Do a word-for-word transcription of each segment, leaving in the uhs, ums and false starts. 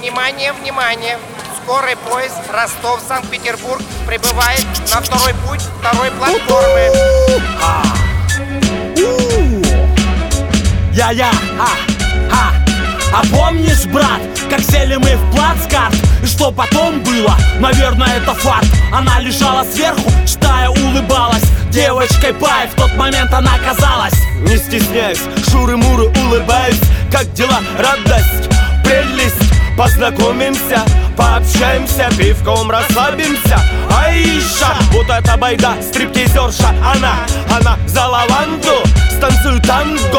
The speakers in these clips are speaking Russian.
Внимание, внимание! Скорый поезд Ростов-Санкт-Петербург прибывает на второй путь второй платформы. Я-я, а, а. А помнишь, брат, как сели мы в плацкарт? И что потом было? Наверное, это факт. Она лежала сверху, читая, улыбалась. Девочкой пай, в тот момент она казалась. Не стесняюсь, шуры-муры улыбаюсь. Как дела, радость, прелесть. Познакомимся, пообщаемся, пивком расслабимся. Аиша, вот эта байда, стриптизерша. Она, она за лаванду, станцую танго.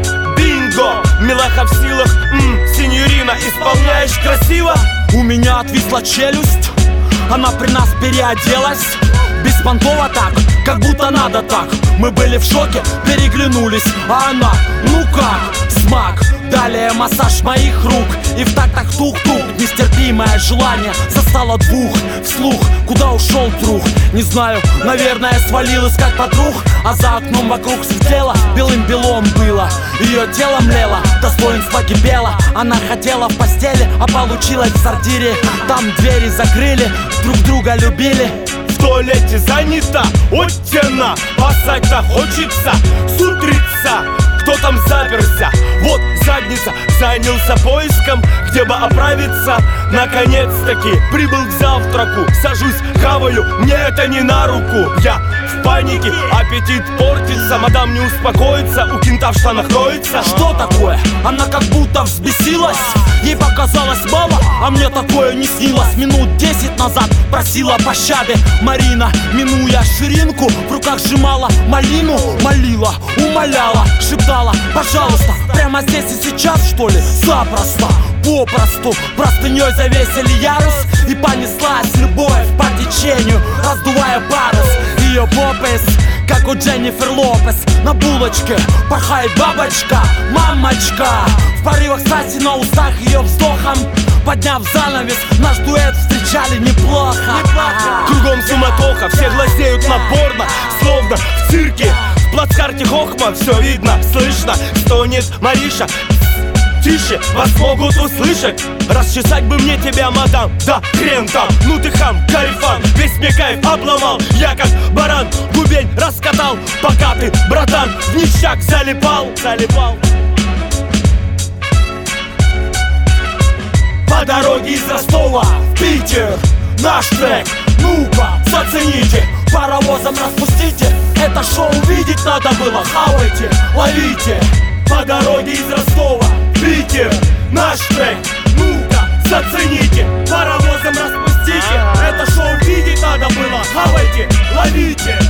Бинго, милаха в силах, м, синьорина, исполняешь красиво. У меня отвисла челюсть, она при нас переоделась. Беспонтово так, как будто надо так. Мы были в шоке, переглянулись. А она, ну как, смак. Далее массаж моих рук. И в тактах тух-тух. Нестерпимое желание застало двух. Вслух, куда ушел друг? Не знаю, наверное, свалилась как подруг. А за окном вокруг светлело, белым-белом было. Ее тело млело, достоинство кипело. Она хотела в постели, а получилось в сортире. Там двери закрыли, друг друга любили. В туалете занято, оттена. Поссать-то хочется, с утрица. Кто там заперся? Вот задница. Занялся поиском, где бы оправиться. Наконец-таки прибыл к завтраку. Сажусь, хаваю, мне это не на руку. Я в панике, аппетит портится. Мадам не успокоится, у кента в штанах роется. Что такое? Она как будто взбесилась. Ей показалось мало, а мне такое не снилось. Минут десять назад просила пощады Марина, минуя ширинку, в руках сжимала малину. Молила, умоляла, шептала: пожалуйста, прямо здесь и сейчас, что ли? Запросто, попросту простыней завесили ярус. И понеслась любовь по течению, раздувая парус. Ее попес, как у Дженнифер Лопес. На булочке порхает бабочка, мамочка. В порывах страсти на устах ее вздохом. Подняв занавес, наш дуэт встречали неплохо, неплохо. Кругом суматоха, все глазеют на порно. Словно в цирке, в плацкарте хохма. Все видно, слышно, стонет Мариша. Тише, вас могут услышать. Расчесать бы мне тебя, мадам, да хрен там. Ну ты хам, кайфан, весь мне кайф обломал. Я как баран, губень раскатал. Пока ты, братан, в ништяк залипал, залипал. По дороге из Ростова в Питер наш трек, ну-ка, зацените. Паровозом распустите, это шоу видеть надо было. Хавайте, ловите. По дороге из Ростова в Питер наш трек, ну-ка, зацените. Паровозом распустите, это шоу видеть надо было. Хавайте, ловите.